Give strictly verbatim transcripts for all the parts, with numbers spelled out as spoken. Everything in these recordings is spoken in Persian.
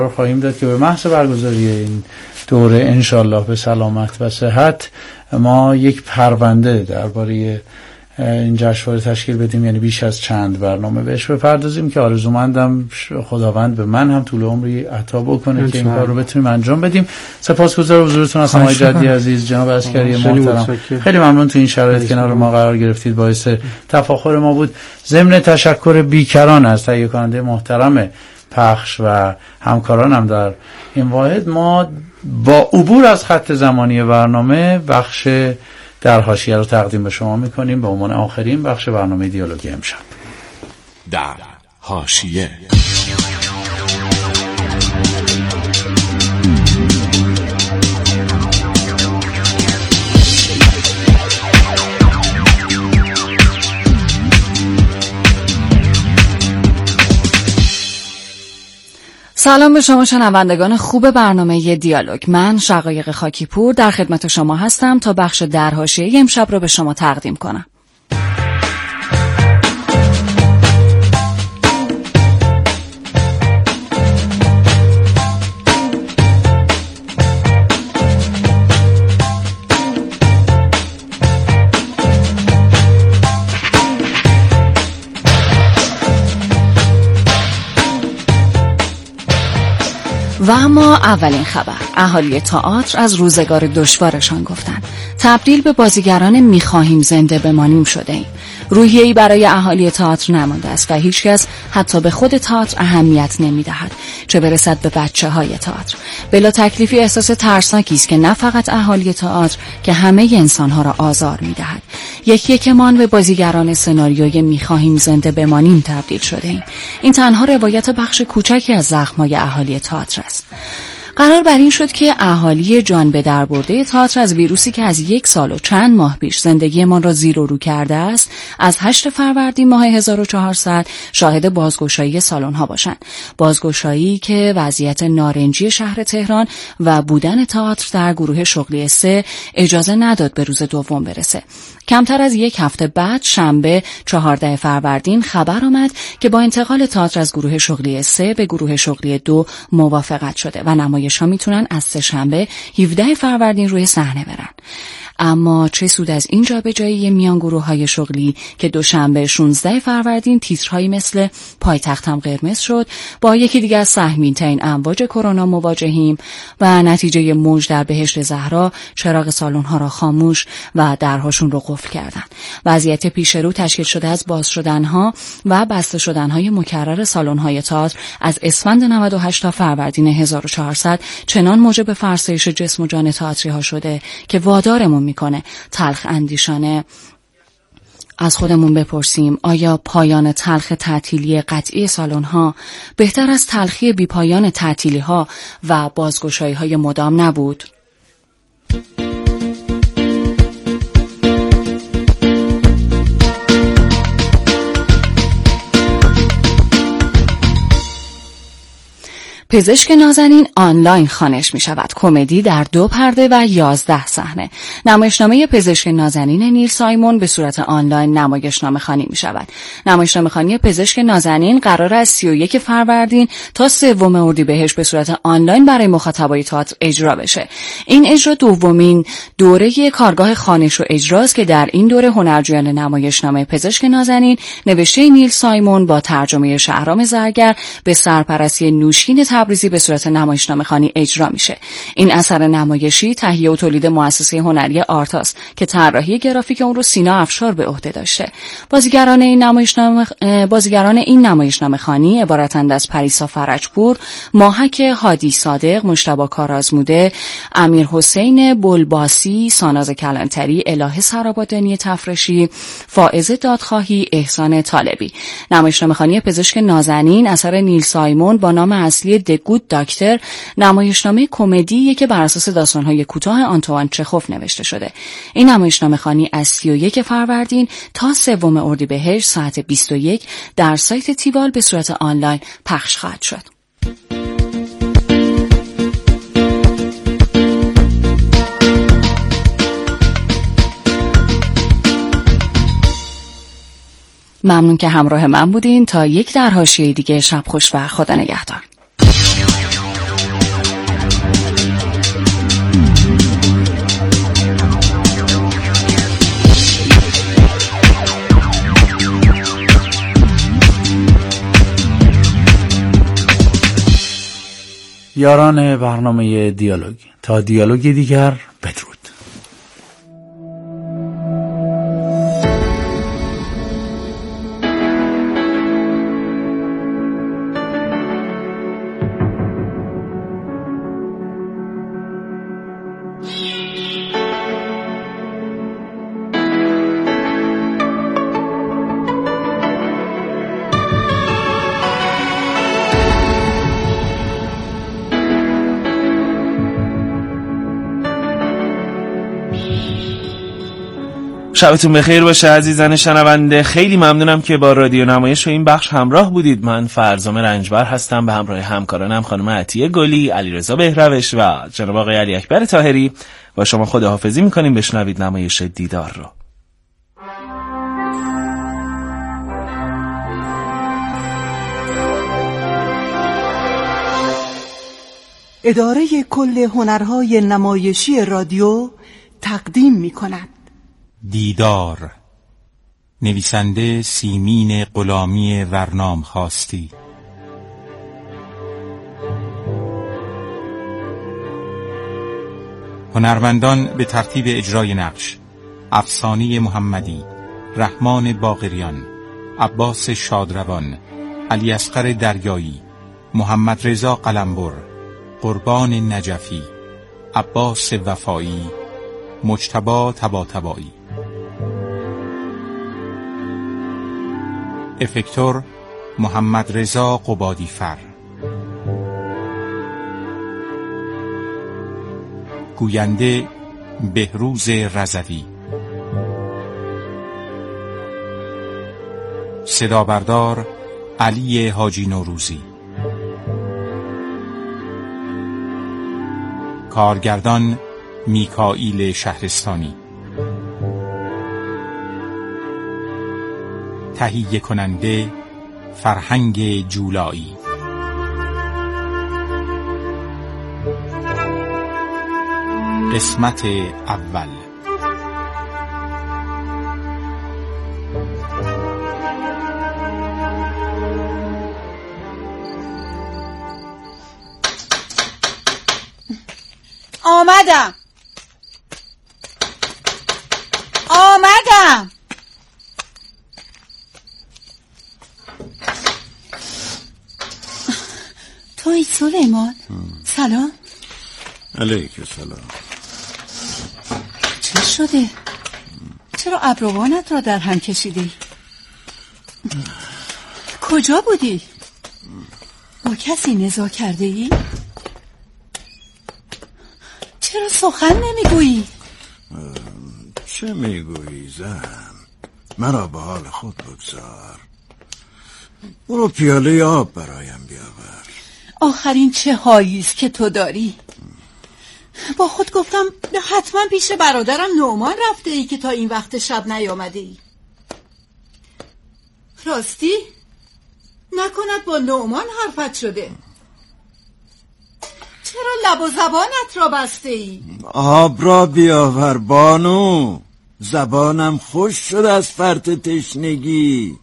خواهیم داد که به محض برگزاری این دوره انشالله به سلامت و صحت ما یک پرونده درباره این جشنواره تشکیل بدیم، یعنی بیش از چند برنامه بهش بپردازیم که آرزومندم خداوند به من هم طول عمری عطا بکنه که این کار رو بتونیم انجام بدیم. سپاسگزار حضورتون هستم آقای جدی عزیز، جناب عسکری محترم، خیلی ممنون تو این شرایط کنار ما قرار گرفتید، باعث تفاخر ما بود. ضمن تشکر بیکران از تهیه کننده محترم پخش و همکارانم در این واحد، ما با عبور از خط زمانی برنامه بخش در حاشیه رو تقدیم به شما میکنیم به عنوان آخرین بخش برنامه دیالوگی امشب. در حاشیه. سلام به شما شنوندگان خوب برنامه دیالوگ. من شقایق خاکیپور در خدمت شما هستم تا بخش در حاشیه امشب رو به شما تقدیم کنم. و اما اولین خبر، اهالی تئاتر از روزگار دشوارشان گفتند. تبدیل به بازیگران میخواهیم زنده بمانیم شده ایم. روحیه‌ای برای اهالی تئاتر نمانده است و هیچکس حتی به خود تئاتر اهمیت نمیدهد، چه برسد به بچه‌های تئاتر. بلا تکلیفی احساس ترسناکی است که نه فقط اهالی تئاتر که همه انسان‌ها را آزار میدهد. یکی یکمان به بازیگران سناریوی میخواهیم زنده بمانیم تبدیل شده ایم. این تنها روایت بخش کوچکی از زخم‌های اهالی تئاتر است. قرار بر این شد که اهالی جان به در برده تئاتر از ویروسی که از یک سال و چند ماه پیش زندگیمان را زیر و رو کرده است، از هشت فروردین ماه هزار و چهارصد شاهد بازگشایی سالن‌ها باشند. بازگشایی که وضعیت نارنجی شهر تهران و بودن تئاتر در گروه شغلی سه اجازه نداد به روز دوم برسه. کمتر از یک هفته بعد شنبه چهاردهم فروردین خبر آمد که با انتقال تئاتر از گروه شغلی سه به گروه شغلی دو موافقت شده و نمایش‌ها میتونن از سه شنبه هفدهم فروردین روی صحنه برن. اما چه سود از این جابجایی میان گروه‌های شغلی که دوشنبه شانزدهم فروردین تیترهایی مثل پایتختم قرمز شد، با یکی دیگر از سهمگین‌ترین امواج کرونا مواجهیم و نتیجه موج در بهشت زهرا چراغ سالن‌ها را خاموش و درهاشون رو قفل کردن. وضعیت پیش رو تشکیل شده از باز شدن‌ها و بسته شدن‌های مکرر سالن‌های تئاتر از اسفند نود و هشت تا فروردین هزار و چهارصد چنان موجب فرسایش جسم و جان تئاتری‌ها شده که وادارمون میکنه تلخ اندیشانه از خودمون بپرسیم آیا پایان تلخ تعطیلی قطعی سالن‌ها بهتر از تلخی بی پایان تعطیلی‌ها و بازگشایی‌های مدام نبود؟ پزشک نازنین آنلاین خوانش می شود. کمدی در دو پرده و یازده صحنه. نمایشنامه پزشک نازنین نیل سایمون به صورت آنلاین نمایشنامه خوانی می شود. نمایشنامه خوانی پزشک نازنین قرار است سی و یک فروردین تا سوم اردیبهشت به صورت آنلاین برای مخاطبای تئاتر اجرا بشه. این اجرا دومین دوره کارگاه خوانش و اجراست که در این دوره هنرجویان نمایشنامه پزشک نازنین نوشته نیل سایمون با ترجمه شهرام زرگر به سرپرستی نوشین تبریزی به صورت نمایشنامه خوانی اجرا میشه. این اثر نمایشی تهیه و تولید مؤسسه هنری آرتاس که طراحی گرافیک اون رو سینا افشار به عهده داشته. بازیگران این نمایشنامه بازیگران این نمایشنامه خوانی عبارتند از پریسا فرجپور، ماهک هادی صادق، مجتبی کارآزموده، امیر حسین بلباسی، ساناز کلانتری، الهه سرابادانی تفرشی، فائزه دادخواهی، احسان طالبی. نمایشنامه خوانی پزشک نازنین اثر نیل سایمون با نام اصلی د گود داکتر نمایشنامه کمدی که بر اساس داستان‌های کوتاه آنتوان چخوف نوشته شده. این نمایشنامه خوانی از سی و یک فروردین تا سوم اردیبهشت ساعت بیست و یک در سایت تیوال به صورت آنلاین پخش خواهد شد. ممنون که همراه من بودین. تا یک در حاشیه دیگه شب خوش و خدا نگهدار. یاران برنامه دیالوگ، تا دیالوگ دیگر بدرود. شبتون بخیر باشه عزیزان شنونده. خیلی ممنونم که با رادیو نمایش و این بخش همراه بودید. من فرزام رنجبر هستم به همراه همکارانم خانم عطیه گلی، علیرضا بهروش و جناب آقای علی اکبر طاهری. با شما خداحافظی میکنیم. بشنوید نمایش دیدار رو. اداره کل هنرهای نمایشی رادیو تقدیم میکند دیدار، نویسنده سیمین غلامی ورنام خواستی. هنرمندان به ترتیب اجرای نقش: افسانه محمدی، رحمان باقریان، عباس شادروان، علی اصغر دریایی، محمد رضا قلمبر، قربان نجفی، عباس وفایی، مجتبی طباطبایی. افکتور محمد رضا قبادی فر. گوینده بهروز رضوی. صدا بردار علی حاجی نوروزی. کارگردان میکائیل شهرستانی. تهیه کننده فرهنگ جولایی. قسمت اول. آمدم آمدم توی سلیمان؟ سلام. علیک سلام. چه شده؟ چرا ابروانت را در هم کشیدی؟ کجا بودی؟ با کسی نزاع کرده ای؟ چرا سخن نمیگویی؟ چه میگویی زن؟ مرا به حال خود بگذار. برو پیاله آب برایم بیاور. آخرین چه حالی است که تو داری؟ با خود گفتم حتما پیش برادرم نعمان رفته ای که تا این وقت شب نیامده ای. راستی؟ نکند با نعمان حرفت شده؟ چرا لب و زبانت را بسته ای؟ آب را بیاور بانو. زبانم خوش شد از فرط تشنگی.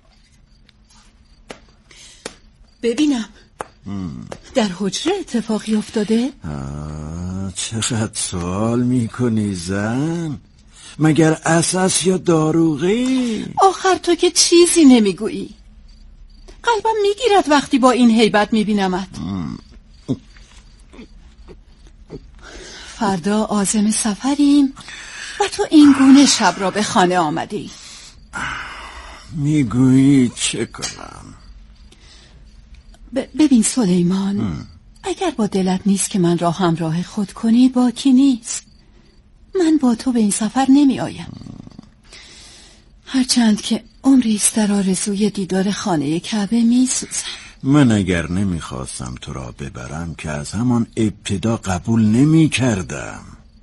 ببینم در حجره اتفاقی افتاده؟ آه، چقدر سوال میکنی زن؟ مگر اساس یا داروغی؟ آخر تو که چیزی نمیگویی. قلبم میگیرد وقتی با این هیبت میبینمت. فردا عازم سفریم و تو این گونه شب را به خانه آمدی. میگویی چه کنم؟ ب- ببین سلیمان ام. اگر با دلت نیست که من را همراه خود کنی باکی نیست. من با تو به این سفر نمی آیم. هرچند که عمری است در آرزوی دیدار خانه کعبه می سوزم. من اگر نمی خواستم تو را ببرم که از همان ابتدا قبول نمی کردم.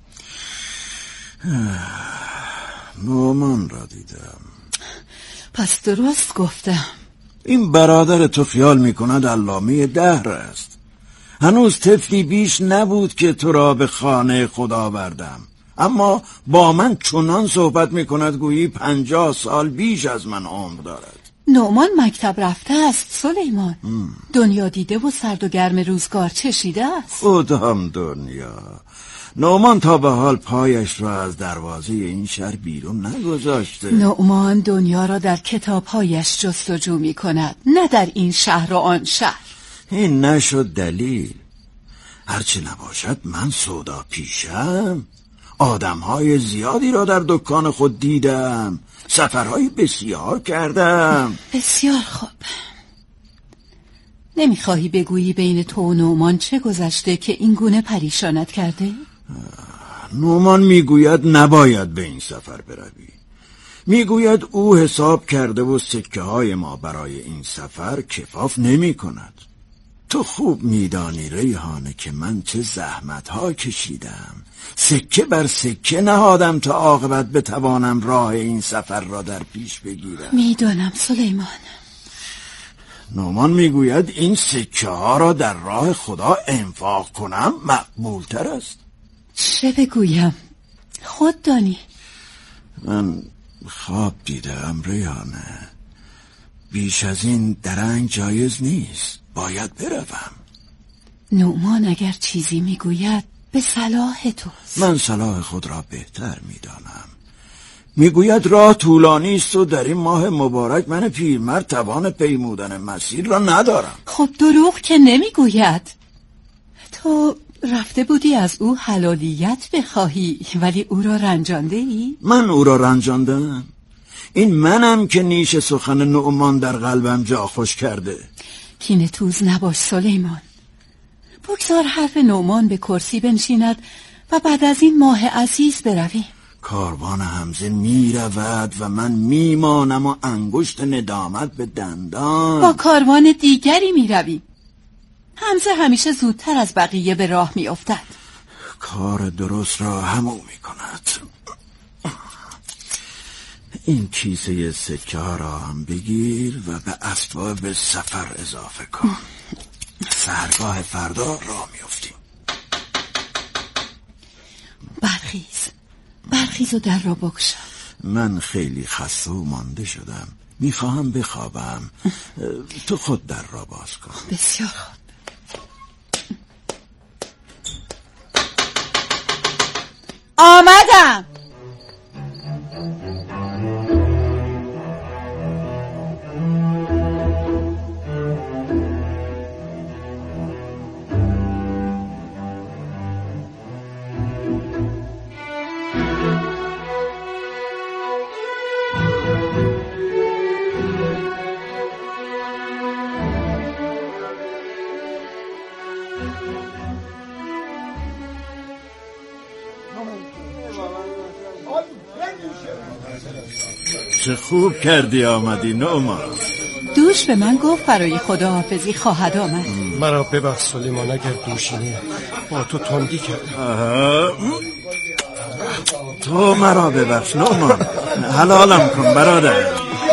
نعمان را دیدم. پس درست گفتم. این برادر تو خیال می کند علامه دهر است. هنوز طفلی بیش نبود که تو را به خانه خود آوردم، اما با من چنان صحبت می کند گویی پنجاه سال بیش از من عمر دارد. نعمان مکتب رفته است سلیمان. دنیا دیده و سرد و گرم روزگار چشیده است. خودم دنیا. نعمان تا به حال پایش را از دروازه این شهر بیرون نگذاشته. نعمان دنیا را در کتابهایش جستجو می کند، نه در این شهر و آن شهر. این نشد دلیل. هرچی نباشد من سودا پیشم. آدمهای زیادی را در دکان خود دیدم، سفرهای بسیار کردم. بسیار خوب. نمیخواهی بگویی بین تو و نعمان چه گذشته که این گونه پریشانت کرده؟ نعمان میگوید نباید به این سفر بروی. میگوید او حساب کرده و سکه های ما برای این سفر کفاف نمی کند. تو خوب میدانی ریحانه که من چه زحمت ها کشیدم، سکه بر سکه نهادم تا عاقبت بتوانم راه این سفر را در پیش بگیرم. میدانم سلیمان. نعمان میگوید این سکه ها را در راه خدا انفاق کنم مقبول تر است. چه بگویم؟ خود دانی. من خواب دیدم ریحانه. بیش از این درنگ جایز نیست. باید بروم. نعمان اگر چیزی میگوید به صلاح توست. من صلاح خود را بهتر میدانم. میگوید راه طولانی است و در این ماه مبارک من پیرمرد توان پیمودن مسیر را ندارم. خب دروغ که نمیگوید. تو رفته بودی از او حلالیت بخواهی ولی او را رنجانده ای؟ من او را رنجاندم؟ این منم که نیش سخن نعمان در قلبم جا خوش کرده. کینه توز نباش سلیمان. بگذار حرف نعمان به کرسی بنشیند و بعد از این ماه عزیز برویم. کاروان حمزه می رود و من می مانم و انگشت ندامت به دندان. با کاروان دیگری می رویم. حمزه همیشه زودتر از بقیه به راه می افتد. کار درست را همو می کند. این کیسه سکه ها را هم بگیر و به اسباب سفر اضافه کن. سحرگاه فردا راه می افتیم. برخیز برخیز و در را بگشا. من خیلی خسته و مانده شدم. میخواهم بخوابم. تو خود در را باز کن. بسیار خوب. آمدم. چه خوب کردی آمدی نعمان. دوش به من گفت برای خداحافظی خواهد آمد. مرا ببخش سلیمان اگر دوشینه با تو تندی کردم. تو مرا ببخش نعمان. حلالم کن برادر.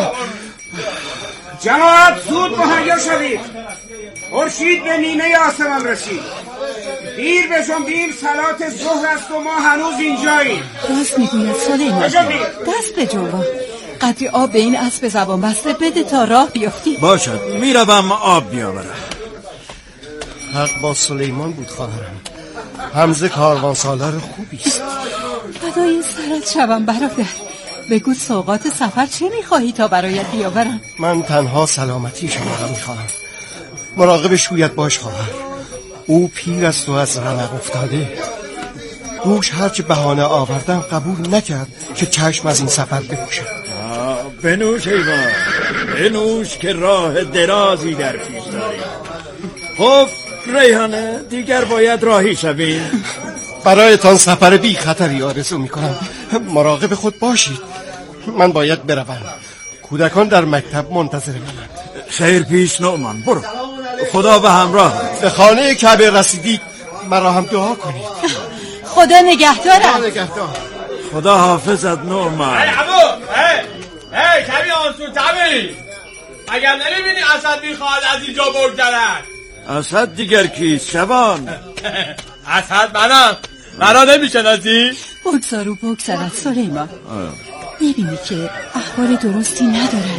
جماعت زود مهیا شوید. خورشید به نیمه آسمان رسید. دیر بجنبیم صلات ظهر است و ما هنوز اینجاییم. راست میگوید سلیمان. دست بجنبان. قدری آب به این اسب زبان بسته بده تا راه بیفتی. باشد میروم آب بیاورم. حق با سلیمان بود خواهرم. حمزه کاروان سالار خوبی است. فدای سرت شوم برادر. بگو سوغات سفر چه میخواهی تا برایت بیاورم؟ من تنها سلامتی شما را میخواهم. مراقب شویت باش خواهر. او پیر است و از رمق افتاده. دوش هرچه بهانه آوردم قبول نکرد که چشم از این سفر بپوشد. بنوش ایوان بنوش که راه درازی در پیش داریم. خب ریحانه دیگر باید راهی شویم. برایتان سفر بی خطری آرزو میکنم. مراقب خود باشید. من باید بروم. کودکان در مکتب منتظر منند. خیر پیش نعمان. برو. خدا به همراه. به خانه کعبه رسیدید مرا هم دعا کنید. خدا نگهدارت. خدا نگهدار. خدا حافظت نعمان. ای عمو ای ای کمی آنسون تبی. اگر نمیبینی اسد میخواد از اینجا بگذرد. اسد دیگر کیست شبان؟ اسد منم. مرا نمیشناسی؟ بگذارو بگذرد سلیمان. میبینی که احوال درستی ندارد.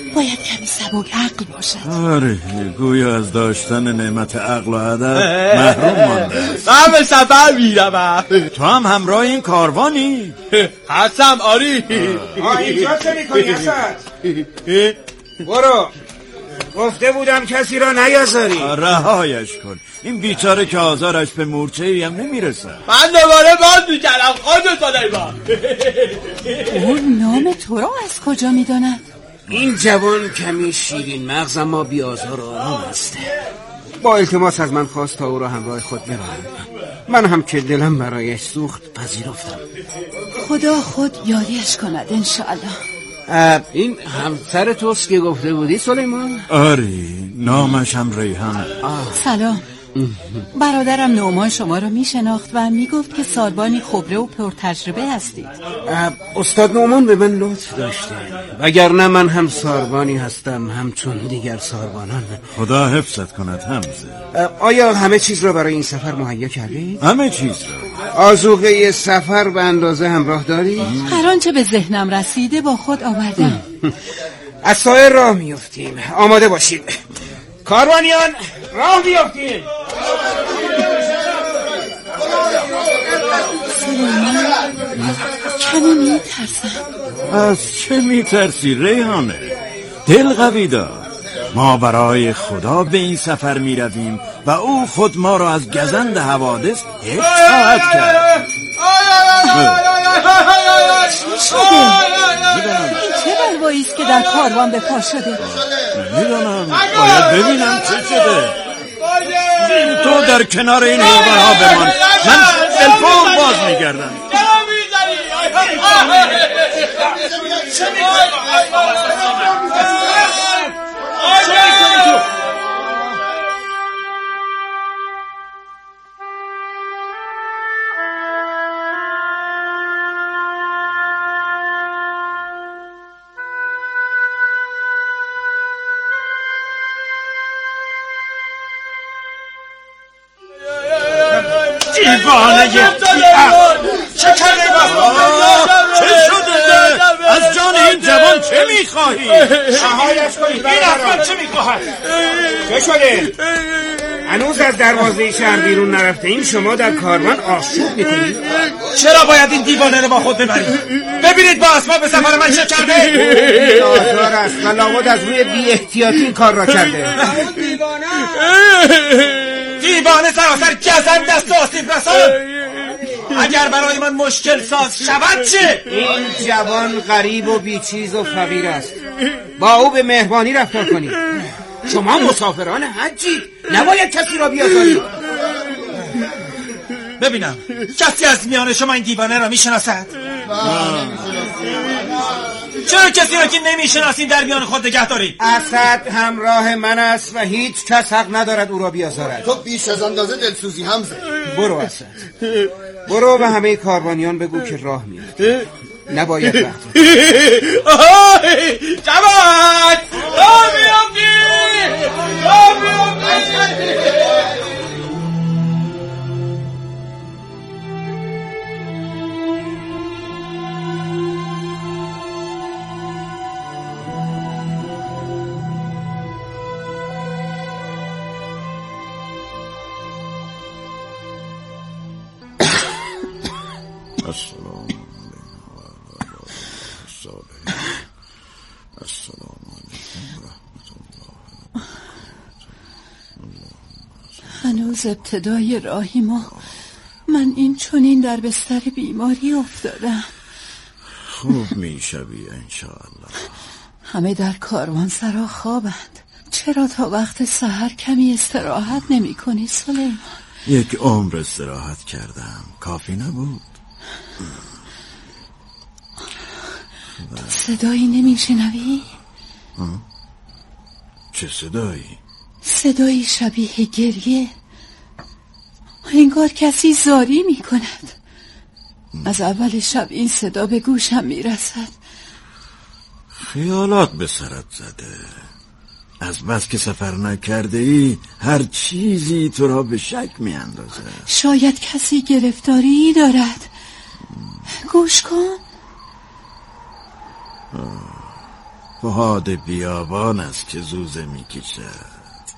باید کمی سبک عقل باشد. آره گویا از داشتن نعمت عقل و ادب محروم مانده. من به سفر میرم. تو هم همراه این کاروانی؟ هستم آری. آه اینجا چه میکنی حسد؟ برو، گفته بودم کسی را نیازاری. رهایش کن، این بیچاره که آزارش به مورچه ای هم نمیرسه. من دوباره باز میکردم خواهد سلیمان. اون نام تو را از کجا میداند؟ این جوان کمی شیرین مغز اما بیازار و آرام است. با التماس از من خواست تا او را همراه خود ببرم. من هم که دلم برایش سوخت پذیرفتم. خدا خود یاریش کند انشاءالله. این همسر توست که گفته بودی سلیمان؟ آره نامش هم ریحانه. سلام. برادرم نعمان شما را می شناخت و می گفت که ساربانی خبره و پرتجربه هستید. استاد نعمان به من لطف داشته، وگرنه من هم ساربانی هستم همچون دیگر ساربانان. خدا حفظت کند حمزه. آیا همه چیز را برای این سفر مهیا کردید؟ همه چیز را. آذوقه سفر به اندازه همراه دارید؟ هر آنچه به ذهنم رسیده با خود آوردم. از سایه راه میافتیم، آماده باشید کاروانیان، راه بیافتیم. کمی میترسم. از چه میترسی ریحانه؟ دل قوی دار. ما برای خدا به این سفر میرویم و او خود ما را از گزند حوادث حفظ خواهد کرد. چی شده؟ این چه بلوایی است که در کاروان به پا شده؟ میدانم، باید ببینم چه شده. تو در کنار این حیوان‌ها بمان، من تلفن باز میگردم. دیوانه چه کرده چه شده؟ از جان این جوان چه میخواهی؟ شهایش کنید. این اصلا چه میخواهد؟ چه شده؟ هنوز از دروازه شهر بیرون نرفته ایم، شما در کاروان آشوب میکنید؟ چرا باید این دیوانه رو با خود ببرید؟ ببینید با اسباب سفر من چه کرده؟ این آزار است و لابد از روی بی احتیاطی این کار را کرده. دیوانه سراسر گزند دست آسیب رسان. اگر برای من مشکل ساز شود چه؟ این جوان غریب و بیچیز و فقیر است، با او به مهربانی رفتار کنید. شما مسافران حجید، نباید کسی را بیازارید. ببینم کسی از میان شما این دیوانه را میشناسد؟ چرا کسی را که نمیشناسین در میان خود نگه دارید؟ اسد همراه من است و هیچ کس حق ندارد او را بیازارد. تو بیش از اندازه دلسوزی حمزه. برو اسد، برو و همه کاروانیان بگو که راه میاد، نباید وقت. جوان راه میافتی، راه میافتی. السلام علیکم و السلام علیکم و رحمت الله. هنوز ابتدای راهی ما، من این چنین در بستر بیماری افتادم. خوب میشوی انشاءالله. همه در کاروان سرا خوابند. چرا تا وقت سحر کمی استراحت نمی کنی سلیمان؟ یک عمر استراحت کردم، کافی نبود. صدایی نمی شنوی؟ چه صدایی؟ صدایی شبیه گریه، انگار کسی زاری می کند. از اول شب این صدا به گوشم می رسد. خیالات به سرت زده. از بس که سفر نکرده ای هر چیزی تو را به شک می اندازه. شاید کسی گرفتاری دارد. گوش کن. فؤاد بیابان است که زوزه میکشد.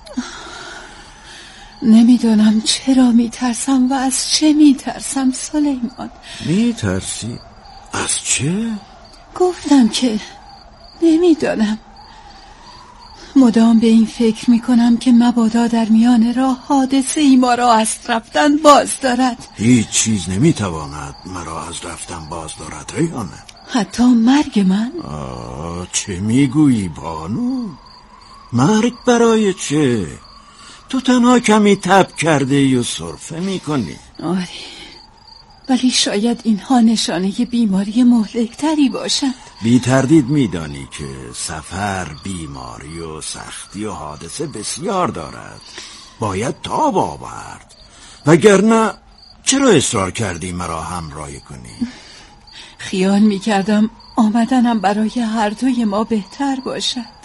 نمیدونم چرا میترسم و از چه میترسم سلیمان. میترسی؟ از چه؟ گفتم که نمیدونم. مدام به این فکر میکنم که مبادا در میان راه حادثه ای ما را از رفتن باز دارد. هیچ چیز نمیتواند مرا از رفتن باز دارد ریحانه. حتی مرگ من؟ آه چه میگویی بانو؟ مرگ برای چه؟ تو تنها کمی تب کرده ای و سرفه میکنی. آره، ولی شاید اینها نشانه بیماری مهلکتری باشد. بی تردید میدانی که سفر بیماری و سختی و حادثه بسیار دارد. باید تاب آورد، وگرنه چرا اصرار کردی مرا همراهی کنی؟ خیال میکردم آمدنم برای هر دوی ما بهتر باشد.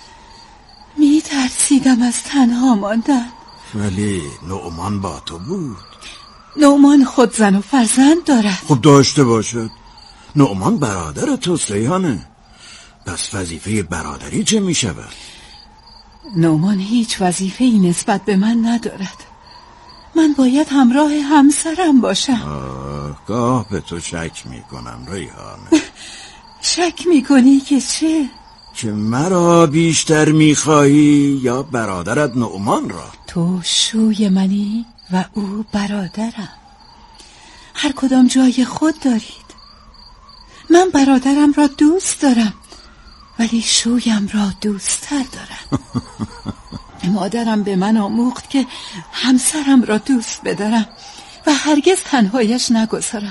میترسیدم از تنها ماندن. ولی نعمان با تو بود. نعمان خود زن و فرزند دارد. خب داشته باشد. نعمان برادر توست ریحانه. پس وظیفه برادری چه می شود؟ نعمان هیچ وظیفه‌ای نسبت به من ندارد. من باید همراه همسرم باشم. آه، گاه به تو شک می کنم ریحانه. شک می کنی که چه؟ که مرا بیشتر می خواهی یا برادرت نعمان را؟ تو شوی منی و او برادرم. هر کدام جای خود دارید. من برادرم را دوست دارم، ولی شویم را دوست‌تر دارم. مادرم به من آموخت که همسرم را دوست بدارم و هرگز تنهایش نگذارم.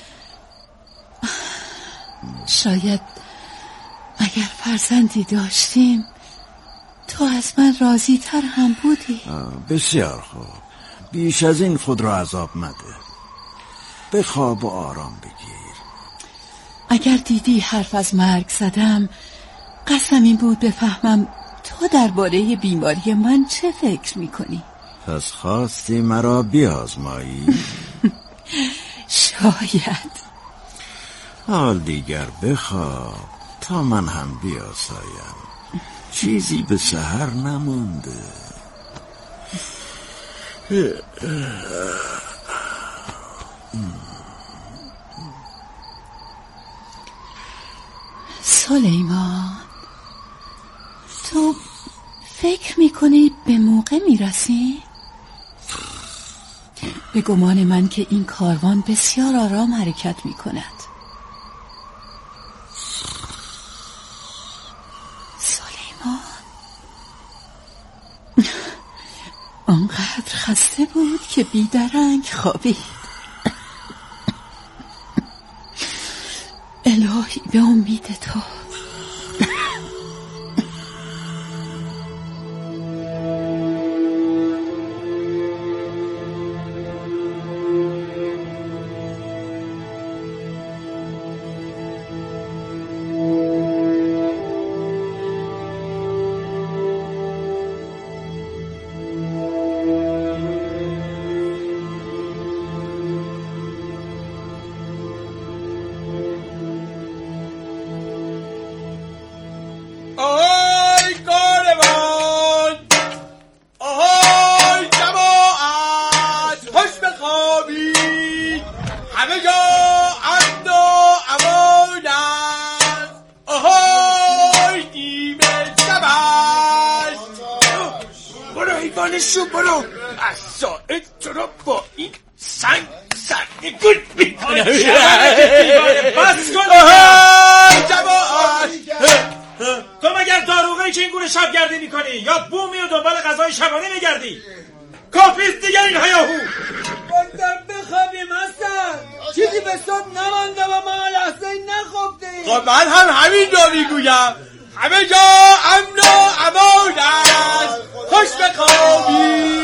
شاید اگر فرزندی داشتیم تو از من راضی تر هم بودی. بسیار خوب، بیش از این خود را عذاب مده. بخواب و آرام بگیر. اگر دیدی حرف از مرگ زدم، قسم این بود بفهمم تو درباره بیماری من چه فکر میکنی. پس خواستی مرا بیازمایی؟ شاید. حال دیگر بخواب تا من هم بیاسایم. چیزی به سحر نمونده. سلیمان، تو فکر میکنی به موقع میرسی؟ به گمان من که این کاروان بسیار آرام حرکت میکند. سلیمان آنقدر خسته بود که بیدرنگ خوابید. الهی به امید تو. شو برو از ساعد تو رو با این سنگ سرنگون میکنه. بس کن جواب. تو مگر داروغه‌ای که این گونه شبگردی میکنی یا بومی و دنبال غذای شبانه میگردی؟ کافیست دیگه این هیاهو. گفتم بخوابیم حسن، چیزی به صبح نمانده و ما لحظه نخوابدیم. خب من هم همین رو میگویم. همه جا امن و امان است. خوش بخوابی.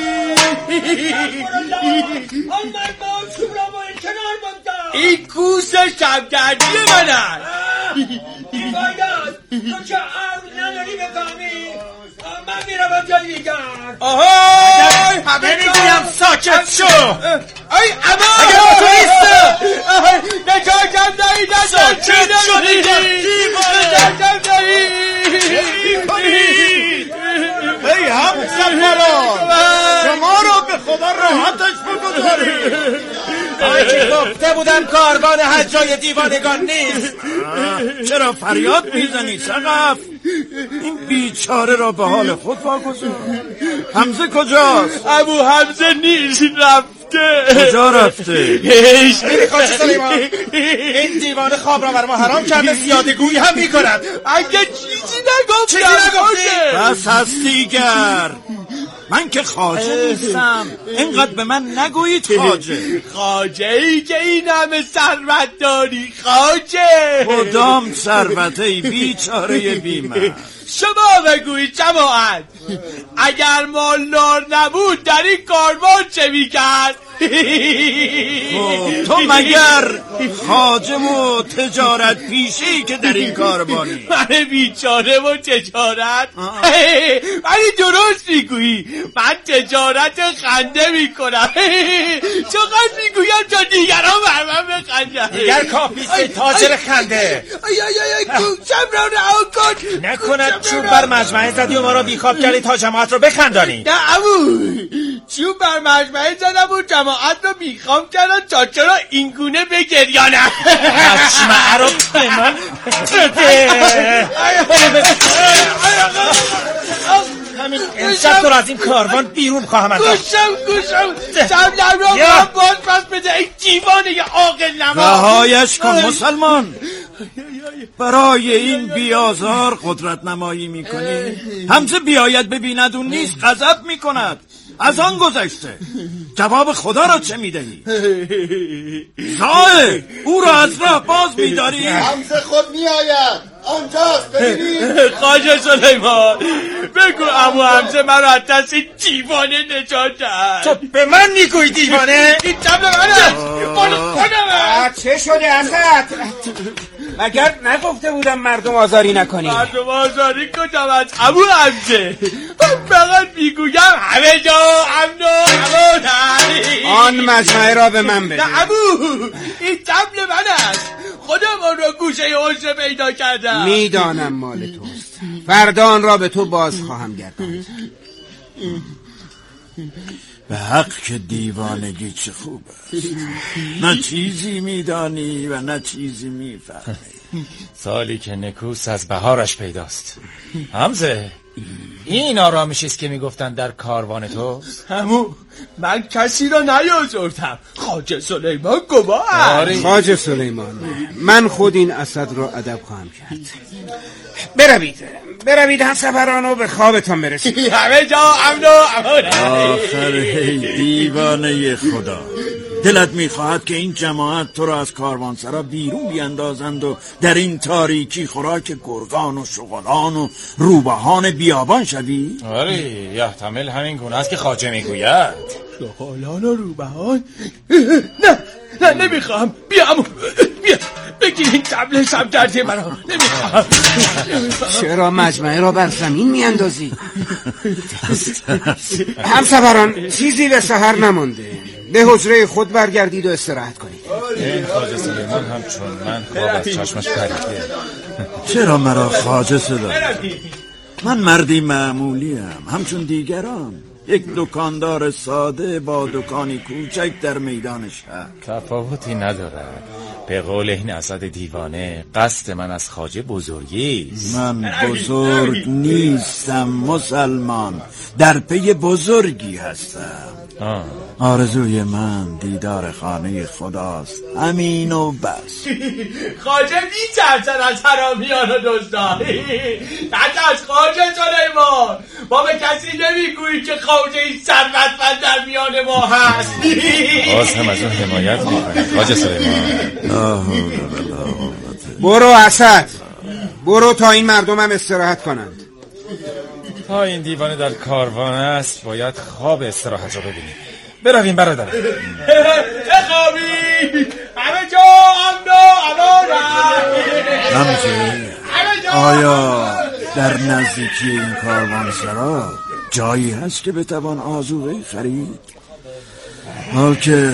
آن من با آشوب را با این کنار بندم. این کوس شبگردی من است. بیفایده تو که عقل نداری بفهمی. من میرم جای دیگر. آهای همه میگویم ساکت شو. ای امان اگر با تو نیست نجاتم دهید از ساکت شدید نجاتم دهید ای همسفران شما رو به خدا راحتش بگذارید. گفته بودم کاروان حجای دیوانگان نیست. چرا فریاد میزنی سقف؟ این بیچاره را به حال خود واگذار. حمزه کجاست؟ ابو حمزه نیست، رفته. کجا رفته؟ هیچ میری خاچ سلیمان. این دیوانه خواب را بر ما حرام کرده، زیاده گویی هم میکند. اگه چیزی نگفتم. چیزی نگفتی؟ بس هست دیگر. من که خواجه نیستم، اینقدر به من نگویید خواجه. خواجه ای که این همه ثروت داری خواجه؟ کدام ثروت ای بیچاره بیمه؟ شما بگویید جماعت، اگر مالدار نبود در این کاروان چه میکرد؟ تو مگر خادم و تجارت پیشی که در این کاروانی؟ من بیچاره و تجارت؟ ولی درست میگویی، من تجارت خنده میکنم. چقدر میگویم تا دیگران بر من بخندن. دیگر کافیست تاجر خنده. ای ای ای گوشم را رها کن. نکند چوب بر مجمعه زدی و ما را بیخواب کردی تا جماعت رو بخندانی. نه عمو، چوب بر مجمعه زدم و جماعت رو بیخواب کردن تا چرا این گونه بگریانم. مجمعه رو به من همین امشب تو از این کاروان بیرون خواهم انداخت. گوشم گوشم سبلم را من باز پس بده ای دیوانه ی عاقل نما. رهایش کن مسلمان. برای این بیازار قدرت نمایی میکنی؟ حمزه بیاید ببیند اون نیست غضب میکند. از آن گذشته جواب خدا را چه میدهی؟ زای او را از راه باز میداری؟ حمزه خود میآید آنجاست ببینید. خواجه سلیمان بگو عمو حمزه من را از دست این دیوانه نجات دهد. تو به من میگوی دیوانه؟ این جبل من است مال خودمه. چه شده اسد؟ مگر نگفته بودم مردم آزاری نکنی؟ مردم آزاری کجا از عمو حمزه؟ فقط میگویم همه جا امن و امان. آن مجمعه را به من بده. نه عمو، این جبل من است. خودم آن را گوشه حجره پیدا کردم. میدانم مال توست. فردا آن را به تو باز خواهم گرداند. به حق که دیوانگی چه خوب است. نه چیزی میدانی و نه چیزی میفهمی. سالی که نکوس از بهارش پیداست. حمزه این آرامشی است که میگفتن در کاروان تو؟ همو من کسی را نیازردم. خواجه سلیمان گواه است. خواجه سلیمان من خود این اسد را ادب خواهم کرد. بروید بروید همسفران و به خوابتان برسید. همه جا امن و امان. آخر ای دیوانه خدا، دلت میخواهد که این جماعت تو را از کاروانسرا بیرون بیندازند و در این تاریکی خوراک گرگان و شغلان و روبهان بیابان شوی؟ آره یحتمل همین گونه است که خواجه میگوید. شغلان و روبهان؟ نه نه نمیخوام. بیا عمو بیا بگیر این طبل شب دردی مرا. نمیخوام. چرا مجمعه را بر زمین میاندازی؟ همسفران چیزی به سحر نمانده. به حجره خود برگردید و استراحت کنید. این خواجه سلیمان هم چون من خواب از چشمش پریده. چرا مرا خواجه صدا؟ من مردی معمولیم همچون دیگران. یک دکاندار ساده با دکانی کوچک در میدان شهر. تفاوتی ندارد. به قول این اسد دیوانه قصد من از خواجه بزرگی است. من بزرگ نیستم مسلمان، در پی بزرگی هستم. آه. آرزوی من دیدار خانه خداست، همین و بس. خواجه می‌ترسد از حرامیان و دزدان. نترس خواجه سلیمان، ما به کسی نمیگوییم که خواجه این ثروتمند در میان ما هست. باز هم از اون حمایت می‌کنی خواجه سلیمان. برو اسد، برو تا این مردم هم استراحت کنند. تا این دیوانه در کاروان است باید خواب استراحت رو ببینیم. برویم برادر. بخوابی همه جا امن و امان. حمزه آیا در نزدیکی این کاروانسرا جایی هست که بتوان آذوقه خرید؟ حال که